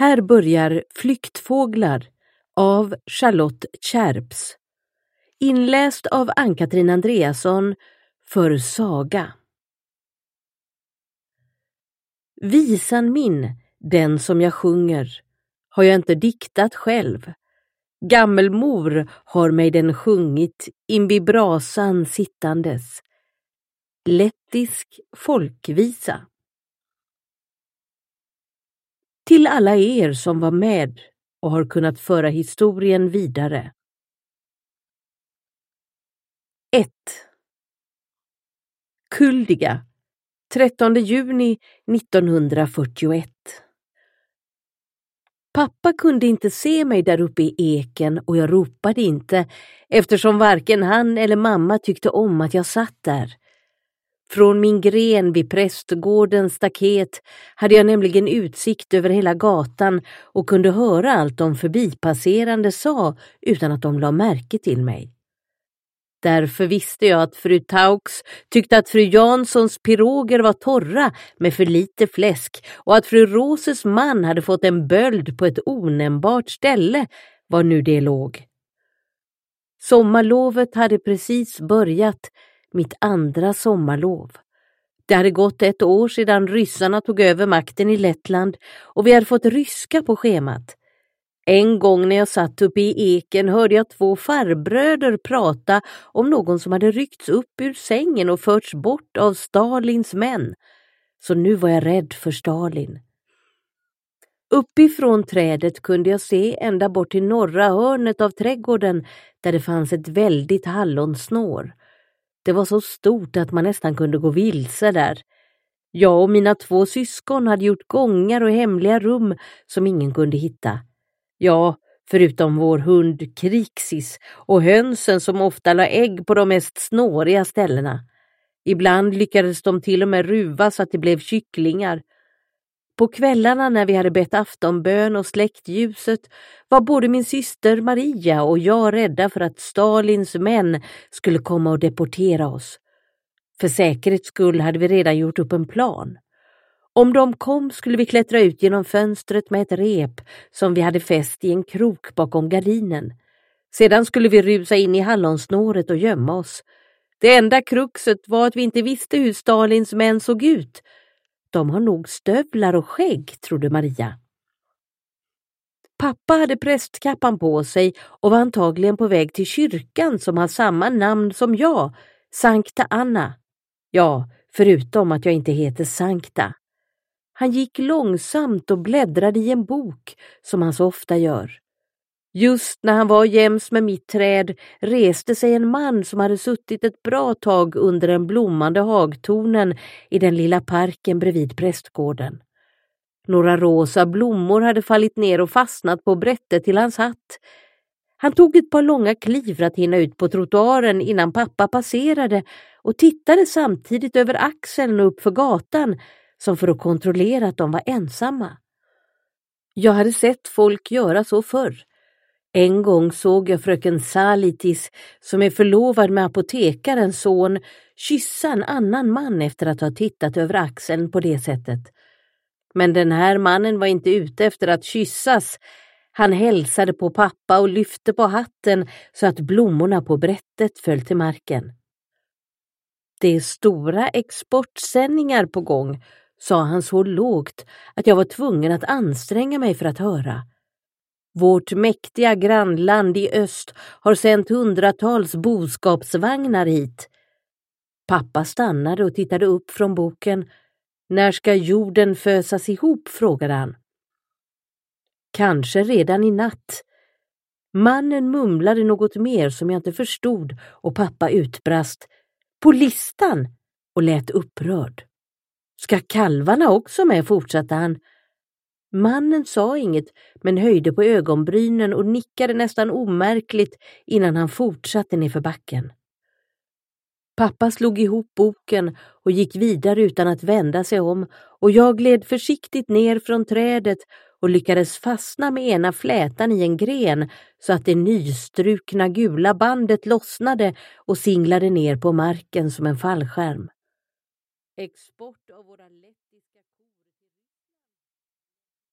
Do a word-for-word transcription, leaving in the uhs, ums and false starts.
Här börjar Flyktfåglar av Charlotte Kärps. Inläst av Ann-Katrin Andreasson för Saga. Visan min, den som jag sjunger, har jag inte diktat själv. Gammelmor har mig den sjungit invid brasan sittandes. Lettisk folkvisa. Till alla er som var med och har kunnat föra historien vidare. ett. Kuldiga, trettonde juni nittonhundrafyrtioett. Pappa kunde inte se mig där uppe i eken och jag ropade inte, eftersom varken han eller mamma tyckte om att jag satt där. Från min gren vid prästgårdens staket hade jag nämligen utsikt över hela gatan och kunde höra allt de förbipasserande sa utan att de la märke till mig. Därför visste jag att fru Taux tyckte att fru Janssons piroger var torra med för lite fläsk och att fru Roses man hade fått en böld på ett onämnbart ställe, var nu det låg. Sommarlovet hade precis börjat, mitt andra sommarlov. Det hade gått ett år sedan ryssarna tog över makten i Lettland och vi hade fått ryska på schemat. En gång när jag satt uppe i eken hörde jag två farbröder prata om någon som hade ryckts upp ur sängen och förts bort av Stalins män. Så nu var jag rädd för Stalin. Uppifrån trädet kunde jag se ända bort till norra hörnet av trädgården där det fanns ett väldigt hallonsnår. Det var så stort att man nästan kunde gå vilse där. Jag och mina två syskon hade gjort gångar och hemliga rum som ingen kunde hitta. Ja, förutom vår hund Krixis och hönsen som ofta la ägg på de mest snåriga ställena. Ibland lyckades de till och med ruva så att det blev kycklingar. På kvällarna när vi hade bett aftonbön och släckt ljuset var både min syster Maria och jag rädda för att Stalins män skulle komma och deportera oss. För säkerhets skull hade vi redan gjort upp en plan. Om de kom skulle vi klättra ut genom fönstret med ett rep som vi hade fäst i en krok bakom gardinen. Sedan skulle vi rusa in i hallonsnåret och gömma oss. Det enda kruxet var att vi inte visste hur Stalins män såg ut. De har nog stövlar och skägg, trodde Maria. Pappa hade prästkappan på sig och var antagligen på väg till kyrkan som har samma namn som jag, Sankta Anna. Ja, förutom att jag inte heter Sankta. Han gick långsamt och bläddrade i en bok som han så ofta gör. Just när han var jäms med mitt träd reste sig en man som hade suttit ett bra tag under den blommande hagtornen i den lilla parken bredvid prästgården. Några rosa blommor hade fallit ner och fastnat på brättet till hans hatt. Han tog ett par långa kliv för att hinna ut på trottoaren innan pappa passerade och tittade samtidigt över axeln och upp för gatan som för att kontrollera att de var ensamma. Jag hade sett folk göra så förr. En gång såg jag fröken Salitis, som är förlovad med apotekarens son, kyssa en annan man efter att ha tittat över axeln på det sättet. Men den här mannen var inte ute efter att kyssas. Han hälsade på pappa och lyfte på hatten så att blommorna på brättet föll till marken. Det är stora exportsändningar på gång, sa han så lågt att jag var tvungen att anstränga mig för att höra. Vårt mäktiga grannland i öst har sänt hundratals boskapsvagnar hit. Pappa stannade och tittade upp från boken. När ska jorden fösas ihop, frågade han. Kanske redan i natt. Mannen mumlade något mer som jag inte förstod och pappa utbrast. På listan! Och lät upprörd. Ska kalvarna också med, fortsatte han. Mannen sa inget men höjde på ögonbrynen och nickade nästan omärkligt innan han fortsatte ner för backen. Pappa slog ihop boken och gick vidare utan att vända sig om och jag gled försiktigt ner från trädet och lyckades fastna med ena flätan i en gren så att det nystrukna gula bandet lossnade och singlade ner på marken som en fallskärm. Export av våra